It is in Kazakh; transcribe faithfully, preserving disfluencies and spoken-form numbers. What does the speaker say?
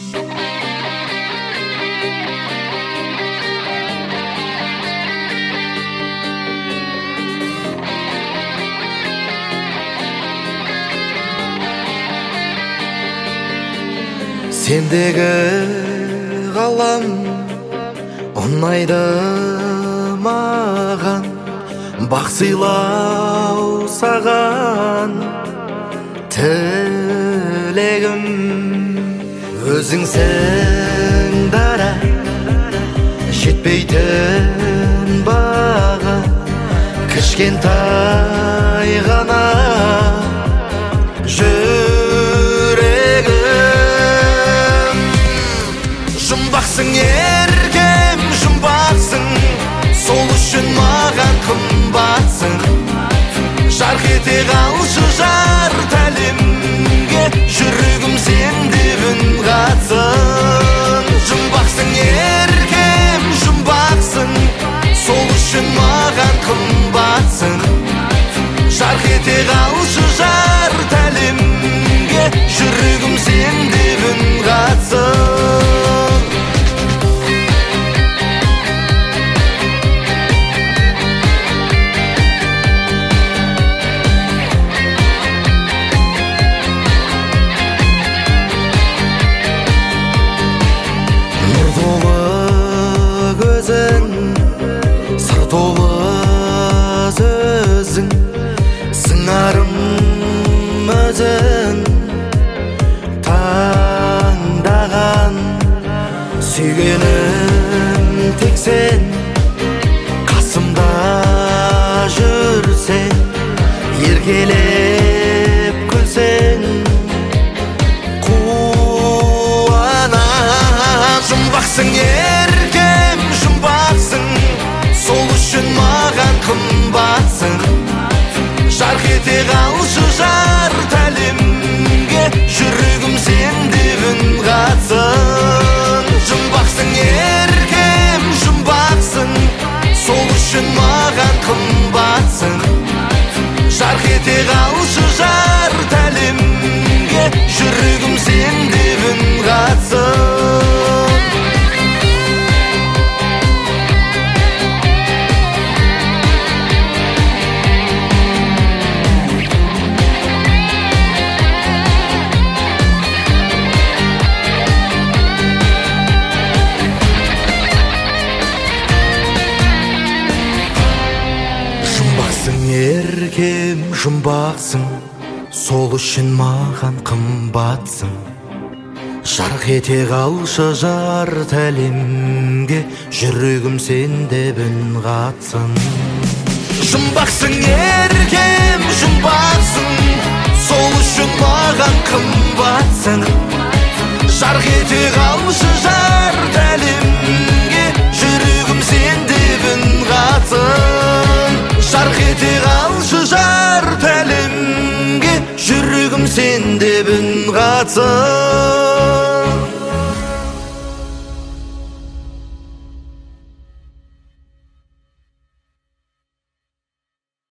Сендегі ғалам ұнайды маған, бақ сыйлау саған тілегім. Өзіңсің дара жетпейтін баға, кішкентай ғана жүрегім. Жұмбақсың еркем, жұмбақсың, сол үшін маған қымбатсың. Жарқ ете қалшы жарты әлемге, жүрегім сендеп үн қатсын. Жұмбақсың еркем, жұмбақсың, сол үшін маған қымбатсың. Жарқ ете қалшы жарты әлемге, жүрегім сендеп үн қатсын. Нұр толы көзің, сыр толы сөзің, сыңарым өзің таңдаған. Сүйгенім тек сен, қасымда жүрсең, еркелеп күлсең қуанам. Жұмбақсың еркем, жұмбақсың, сол үшін маған қымбатсың. Жарқ ете қалшы жарты әлемге, жүрегім сендеп үн қатсын. Жұмбақсың еркем, жұмбақсың, сол үшін маған қымбатсың. Жарқ ете қалшы жарты әлемге, жүрегім сендеп үн қатсын. Жұмбақсың еркем, жұмбақсың, сол үшін маған қымбатсың. Жарқ ете қалшы жарты әлемге, жүрегім сендеп үн қатсын. Жұмбақсың еркем, жұмбақсың, сол үшін маған қымбатсың. Жарқ ете қалшы жарты әлемге, жүрегім сендеп үн қатсын. Жарқ ете қалшы жарты әлемге, жүрегім сендеп үн қатсын.